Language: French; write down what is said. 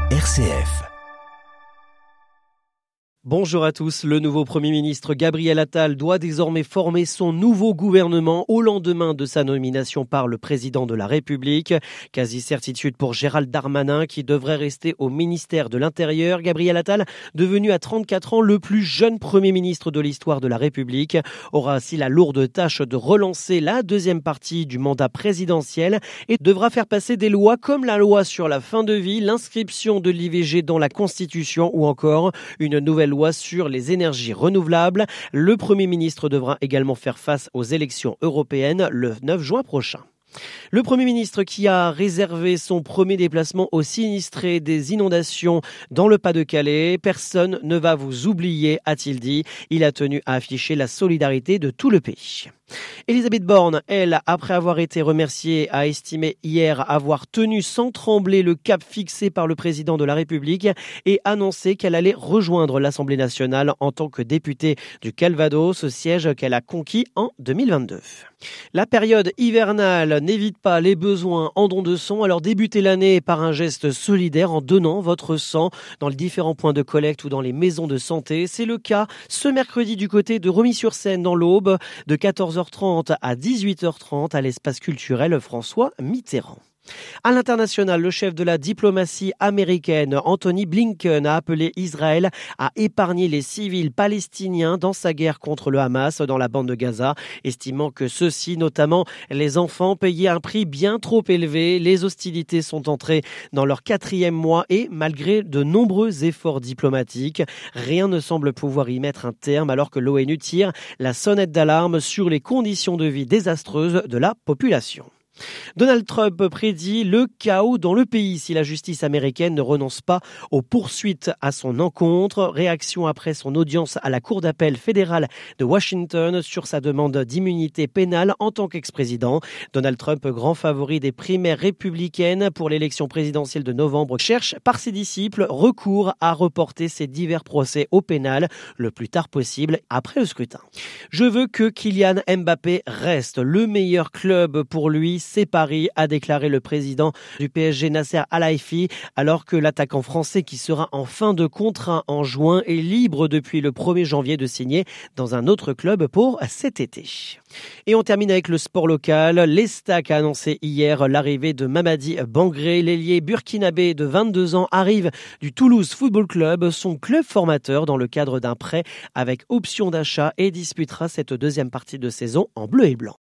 RCF. Bonjour à tous. Le nouveau Premier ministre Gabriel Attal doit désormais former son nouveau gouvernement au lendemain de sa nomination par le président de la République. Quasi-certitude pour Gérald Darmanin qui devrait rester au ministère de l'Intérieur. Gabriel Attal, devenu à 34 ans le plus jeune Premier ministre de l'histoire de la République, aura ainsi la lourde tâche de relancer la deuxième partie du mandat présidentiel et devra faire passer des lois comme la loi sur la fin de vie, l'inscription de l'IVG dans la Constitution ou encore une nouvelle loi sur les énergies renouvelables. Le Premier ministre devra également faire face aux élections européennes le 9 juin prochain. Le Premier ministre qui a réservé son premier déplacement aux sinistrés des inondations dans le Pas-de-Calais. Personne ne va vous oublier, a-t-il dit. Il a tenu à afficher la solidarité de tout le pays. Elisabeth Borne, elle, après avoir été remerciée, a estimé hier avoir tenu sans trembler le cap fixé par le président de la République et annoncé qu'elle allait rejoindre l'Assemblée nationale en tant que députée du Calvados, siège qu'elle a conquis en 2022. La période hivernale n'évite pas les besoins en dons de sang, alors débutez l'année par un geste solidaire en donnant votre sang dans les différents points de collecte ou dans les maisons de santé. C'est le cas ce mercredi du côté de Romilly-sur-Seine dans l'Aube, de 14h30 à 18h30 à l'espace culturel François Mitterrand. À l'international, le chef de la diplomatie américaine, Anthony Blinken, a appelé Israël à épargner les civils palestiniens dans sa guerre contre le Hamas dans la bande de Gaza, estimant que ceux-ci, notamment les enfants, payaient un prix bien trop élevé. Les hostilités sont entrées dans leur 4e mois et, malgré de nombreux efforts diplomatiques, rien ne semble pouvoir y mettre un terme alors que l'ONU tire la sonnette d'alarme sur les conditions de vie désastreuses de la population. Donald Trump prédit le chaos dans le pays si la justice américaine ne renonce pas aux poursuites à son encontre. Réaction après son audience à la Cour d'appel fédérale de Washington sur sa demande d'immunité pénale en tant qu'ex-président. Donald Trump, grand favori des primaires républicaines pour l'élection présidentielle de novembre, cherche par ses disciples recours à reporter ses divers procès au pénal le plus tard possible après le scrutin. Je veux que Kylian Mbappé reste le meilleur club pour lui. C'est Paris, a déclaré le président du PSG Nasser Al-Khelaifi, alors que l'attaquant français qui sera en fin de contrat en juin est libre depuis le 1er janvier de signer dans un autre club pour cet été. Et on termine avec le sport local. L'Estac a annoncé hier l'arrivée de Mamadi Bangré, l'ailier burkinabé de 22 ans, arrive du Toulouse Football Club, son club formateur dans le cadre d'un prêt avec option d'achat et disputera cette deuxième partie de saison en bleu et blanc.